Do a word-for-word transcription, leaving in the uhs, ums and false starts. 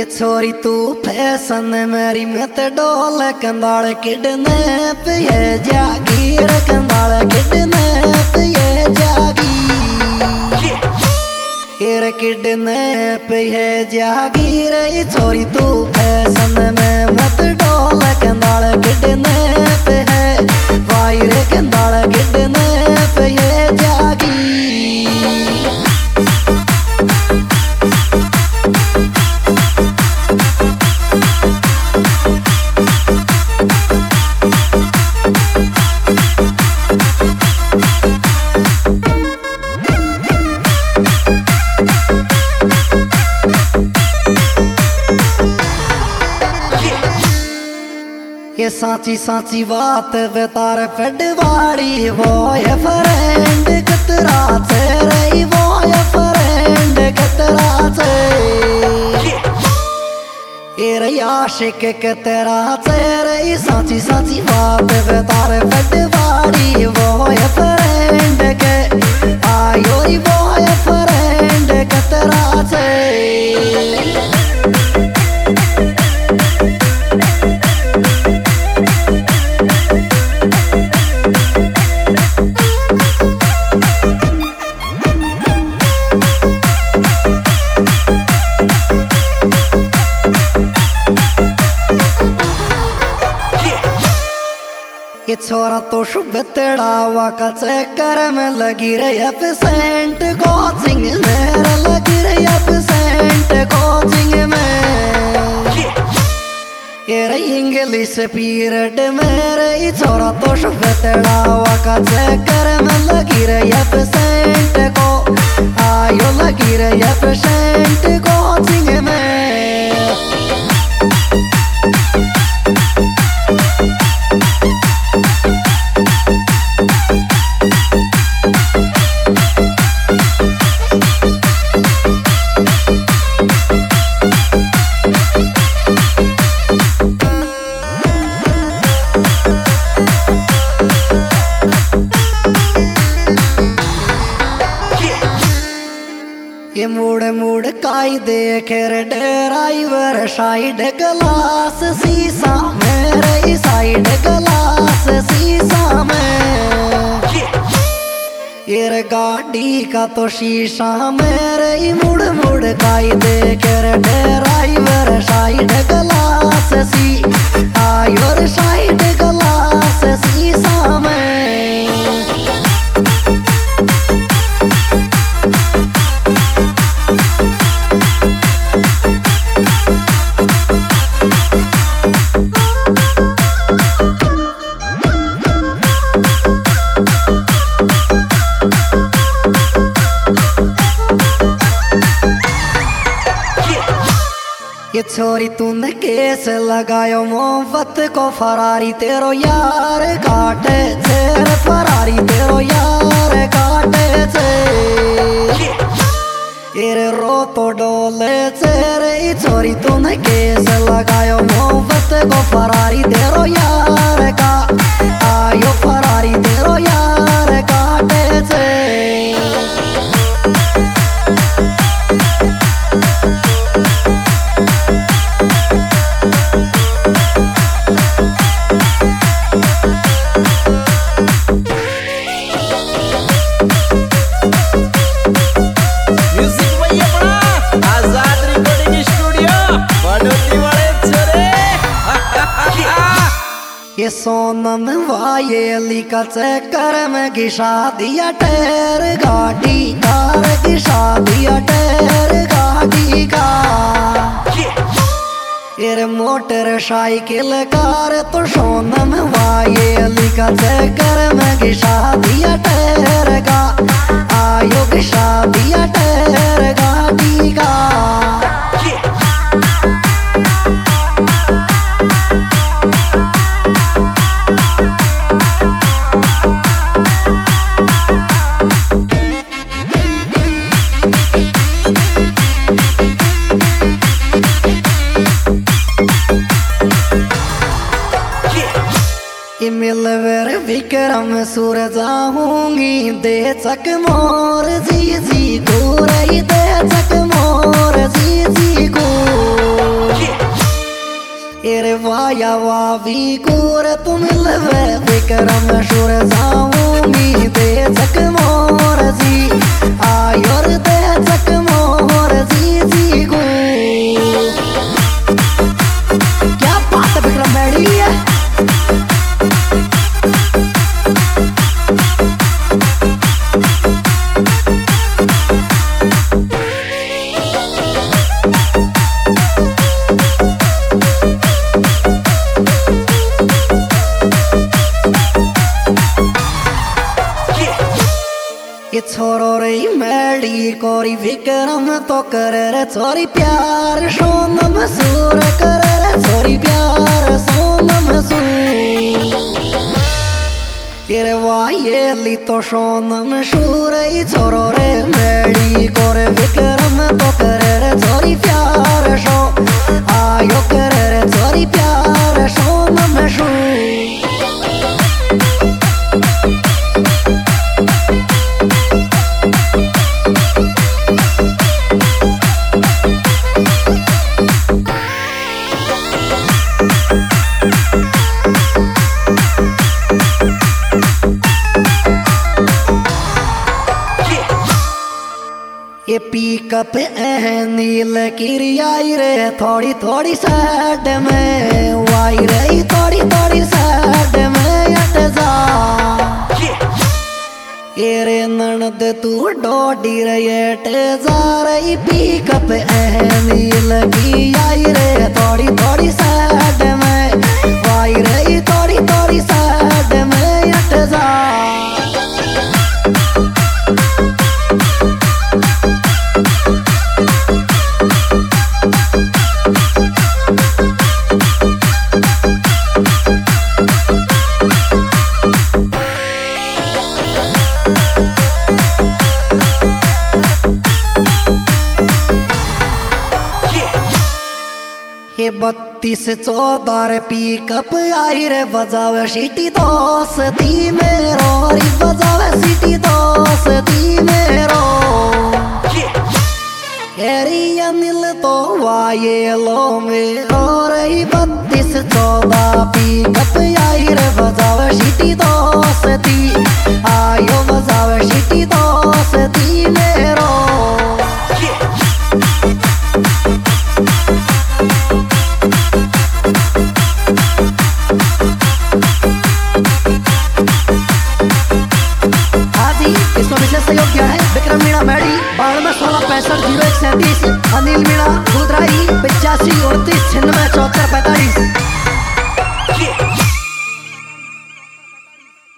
छोरी तू फैशन मेरी मत डोल कंदाल किडने पे ये जागीर कंदाल किडने पे ये जागीर किडने पे ये जागीर छोरी तू फैशन में मत डोल कंदाल किडने पे है वायर कंदाल किडने पे ये जागीर। ये साची साची बात बेतार फडवाड़ी वो ये फ्रेंड कतरा से रही वो ये फ्रेंड कतरा से ये रही आशिक कतरा से रही साची साची बात बेतार फडवाड़ी वो ये फ्रेंड के आयो वो ये फ्रेंड कतरा से। ये छोरा तो शुभ तेड़ावा का चक्कर में लगी रही एब्सेंट कोचिंग मेरा लगी रही एब्सेंट कोचिंग में ये रही इंग्लिश पीरियड मेरे ये छोरा तो शुभ तेड़ावा का चक्कर में लगी रही एब्सेंट को आयो लगी रही एब्सेंट कोचिंग में। ये मुड़ मुड़ काई देखे रे ड्राइवर साइड ग्लास शीशा मेरे साइड ग्लास शीशा में ये रे गाड़ी का तो शीशा मेरे मुड़ मुड़ काई देखे रे ड्राइवर साइड ग्लास सी आयो रे साइड ग्लास शीशा में। ये छोरी तूने केस लगायो मोहब्बत को फरारी तेरो यार काटे छे फरारी तेरो यार काटे छे ये रो तो डोले छे रे छोरी तूने केस लगायो मोहब्बत को फरारी तेरो यार का आयो फरारी तेरो यार काटे छे। ये सोनम वायेली का चक्कर में घिसा दिया टैर गाड़ी कार घिसा दिया टैर गाड़ी का ये मोटर साइकिल कार तो सोनम वायेली का चक्कर में घिसा दिया टैर का आयो घिसा दिया टैर गाड़ी का। मिलवर विक्रम सूरज आहूंगी दे चक मोर जी जी को रही दे चक मोर जी जी को। एरे वाया वावी कोर तुम लवे विक्रम शुर जाऊं मी दे जक मोर जी आयोर दे जक मोर जी जी गो। क्या बात है विक्रम बैठी है। ये छोरो रे मैडी कोरी विक्रम तो करे रे छोरी प्यार सोनम सूर करे रे छोरी प्यार सोनम सूर। ये वाये ली तो सोनम सूर ये छोरो रे मैडी कोरे विक्रम तो करे रे छोरी प्यार सो आयो करे रे छोरी प्यार सोनम सूर। ये पिकअप एह नील किरियाई रे थोड़ी थोड़ी साइड में वाई रे थोड़ी थोड़ी साइड में अट जा। ये रे ननद तू डोडी रे अट जा रही पिकअप एह नील किरियाई रे थोड़ी थोड़ी साइड में वाई रे थोड़ी थोड़ी साइड में अट जा। ये बत्तीस चौदह पिकअप आई रे बजावे सिटी दोस्ती मेरो री बजावे सिटी दोस्ती मेरो। हेरी अनिल तो वाये लो मेरो रे बत्तीस चौदह पिकअप आई रे बजावे सिटी दोस्ती आयो बजावे सिटी दोस्ती मेरो। विक्रम मीणा मैडी बानवे सोलह पैंसठ जीरो एक सैंतीस अनिल मीणा।